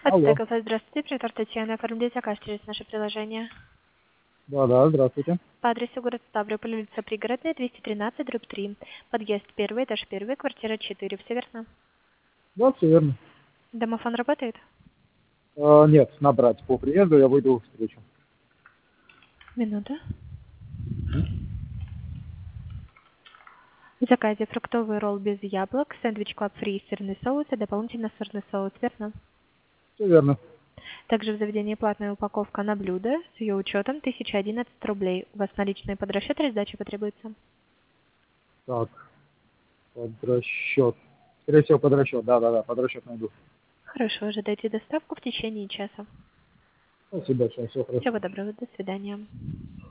Алло. Ацтеков, здравствуйте. Притор Татьяна. Оформляйте заказ через наше приложение. Да, здравствуйте. По адресу город Ставрополь, улица Пригородная, 213/3. Подъезд 1, этаж 1, квартира 4. Все верно? Да, все верно. Домофон работает? Нет, набрать по приезду я выйду встречу. Минута. Мгм. В заказе фруктовый ролл без яблок, сэндвич клаб фри, сырный соус и дополнительно сырный соус. Верно? Все верно. Также в заведении платная упаковка на блюдо с ее учетом 1011 рублей. У вас наличные под расчет или сдача потребуется? Так, под расчет. Скорее всего, под расчет. Да, под расчет найду. Хорошо, ожидайте доставку в течение часа. Спасибо большое, все хорошо. Всего доброго, до свидания.